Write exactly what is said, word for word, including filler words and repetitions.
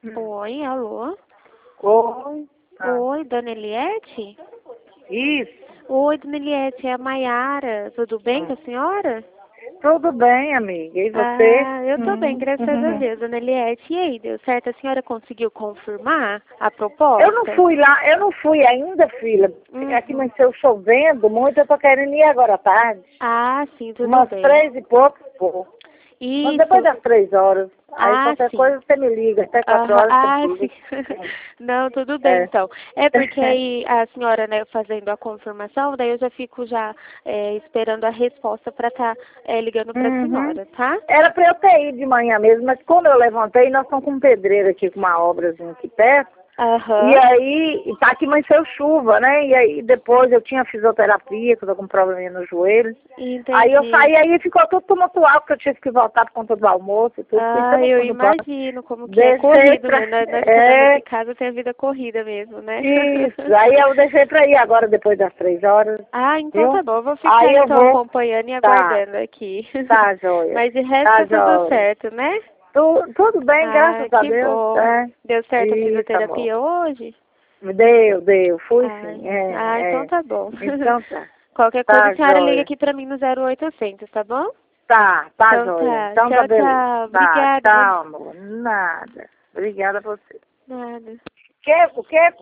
Oi, alô? Oi. Ah. Oi, dona Eliette? Isso. Oi, dona Eliette, é a Maiara. Tudo bem com a senhora? Tudo bem, amiga. E você? Ah, eu tô bem, graças a Deus, dona Eliette. E aí, deu certo? A senhora conseguiu confirmar a proposta? Eu não fui lá, eu não fui ainda, filha. Uhum. Aqui amanheceu chovendo muito, eu tô querendo ir agora à tarde. Ah, sim, tudo Umas bem. três e pouco, pô. Mas Isso. depois das três horas. Aí Ah, qualquer sim. coisa você me liga, até quatro Aham. horas Ah, você me sim. liga. Não, tudo bem, É. então. É porque aí a senhora, né, fazendo a confirmação, daí eu já fico já é, esperando a resposta para estar tá, ligando para a Uhum. senhora, tá? Era pra eu ter ido de manhã mesmo, mas quando eu levantei, nós estamos com um pedreiro aqui, com uma obrazinha aqui perto. Aham. E aí, e tá aqui amanheceu chuva, né? E aí depois eu tinha fisioterapia, que eu tô com um probleminha no joelho. Entendi. Aí eu saí, aí ficou tudo tumultuado, porque eu tive que voltar por conta do almoço e tudo. Ah, eu imagino como que é Deixei corrido, pra... né? Nós, nós que dona É, de casa tem a vida corrida mesmo, né? isso. Aí eu deixei pra ir agora, depois das três horas. Ah, então Viu? tá bom. Eu vou ficar Aí eu então vou... acompanhando e Tá, aguardando aqui. tá, joia. Mas de resto Tá, tá tudo joia. certo, né? Tu, tudo bem, Ah, graças a que Deus. bom. É. Deu certo a Isso, amor. fisioterapia hoje? Deu, deu. Fui Ai. sim. É, Ah, então é. tá bom. Então tá. Qualquer coisa a Tá, senhora liga joia. aqui pra mim no zero oitocentos, tá bom? Tá, tá, Então joia. tá. Então tá Tchau, beleza. tchau. Tá, Obrigada. tchau, amor. Nada. Obrigada a você. Nada. Que, o quê?